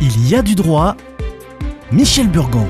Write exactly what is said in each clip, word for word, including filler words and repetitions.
Il y a du droit. Michel Burgon.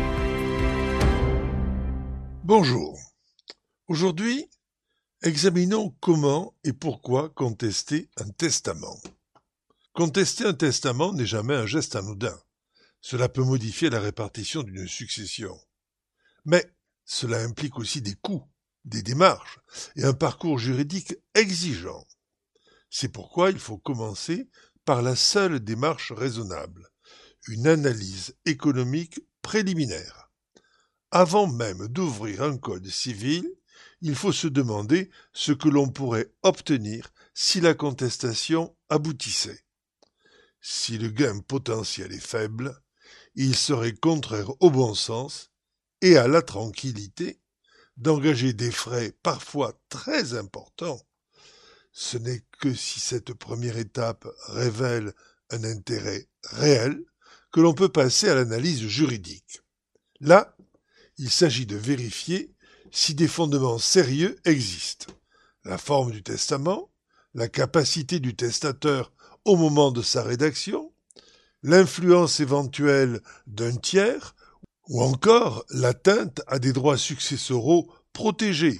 Bonjour. Aujourd'hui, examinons comment et pourquoi contester un testament. Contester un testament n'est jamais un geste anodin. Cela peut modifier la répartition d'une succession. Mais cela implique aussi des coûts, des démarches et un parcours juridique exigeant. C'est pourquoi il faut commencer par la seule démarche raisonnable, une analyse économique préliminaire. Avant même d'ouvrir un code civil, il faut se demander ce que l'on pourrait obtenir si la contestation aboutissait. Si le gain potentiel est faible, il serait contraire au bon sens et à la tranquillité d'engager des frais parfois très importants. Ce n'est que si cette première étape révèle un intérêt réel que l'on peut passer à l'analyse juridique. Là, il s'agit de vérifier si des fondements sérieux existent. La forme du testament, la capacité du testateur au moment de sa rédaction, l'influence éventuelle d'un tiers, ou encore l'atteinte à des droits successoraux protégés.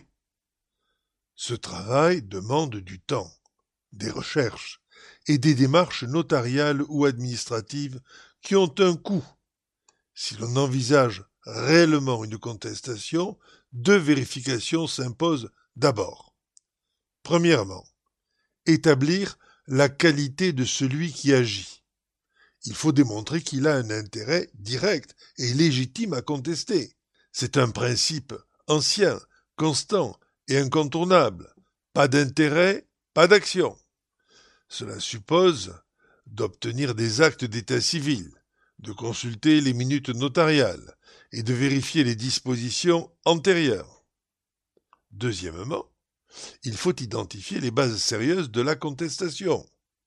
Ce travail demande du temps, des recherches et des démarches notariales ou administratives qui ont un coût. Si l'on envisage réellement une contestation, deux vérifications s'imposent d'abord. Premièrement, établir la qualité de celui qui agit. Il faut démontrer qu'il a un intérêt direct et légitime à contester. C'est un principe ancien, constant et incontournable. Pas d'intérêt, pas d'action. Cela suppose d'obtenir des actes d'état civil, de consulter les minutes notariales et de vérifier les dispositions antérieures. Deuxièmement, il faut identifier les bases sérieuses de la contestation.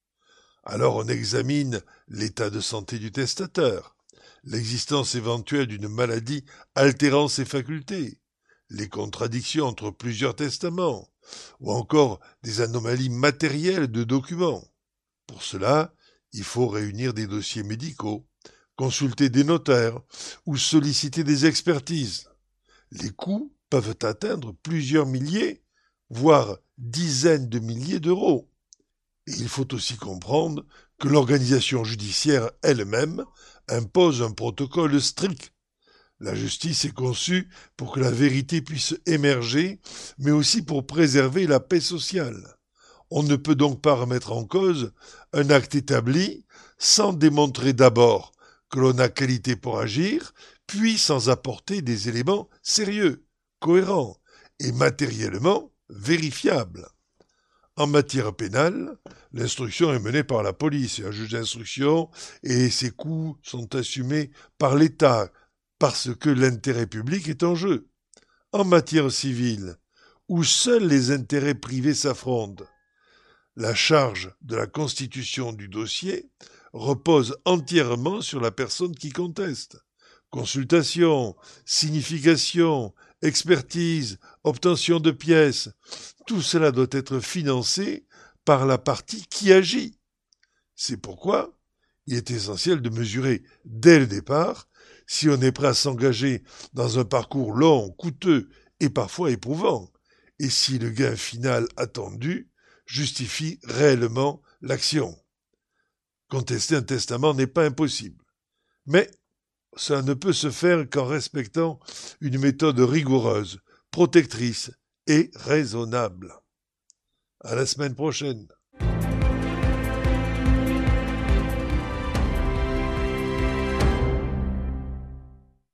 Alors on examine l'état de santé du testateur, l'existence éventuelle d'une maladie altérant ses facultés, les contradictions entre plusieurs testaments, ou encore des anomalies matérielles de documents. Pour cela, il faut réunir des dossiers médicaux, consulter des notaires ou solliciter des expertises. Les coûts peuvent atteindre plusieurs milliers, voire dizaines de milliers d'euros. Et il faut aussi comprendre que l'organisation judiciaire elle-même impose un protocole strict. La justice est conçue pour que la vérité puisse émerger, mais aussi pour préserver la paix sociale. On ne peut donc pas remettre en cause un acte établi sans démontrer d'abord que l'on a qualité pour agir, puis sans apporter des éléments sérieux, cohérents et matériellement vérifiables. En matière pénale, l'instruction est menée par la police et un juge d'instruction et ses coûts sont assumés par l'État parce que l'intérêt public est en jeu. En matière civile, où seuls les intérêts privés s'affrontent, la charge de la constitution du dossier repose entièrement sur la personne qui conteste. Consultation, signification, expertise, obtention de pièces, tout cela doit être financé par la partie qui agit. C'est pourquoi il est essentiel de mesurer dès le départ si on est prêt à s'engager dans un parcours long, coûteux et parfois éprouvant, et si le gain final attendu justifie réellement l'action. Contester un testament n'est pas impossible, mais ça ne peut se faire qu'en respectant une méthode rigoureuse, protectrice et raisonnable. À la semaine prochaine.